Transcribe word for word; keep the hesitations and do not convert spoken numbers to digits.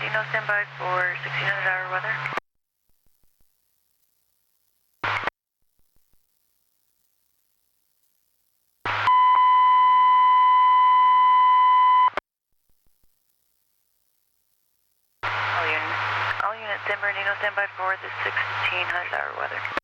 Nino, standby for sixteen hundred hour weather. All units, all units, Denver, Nino, standby for the sixteen hundred hour weather.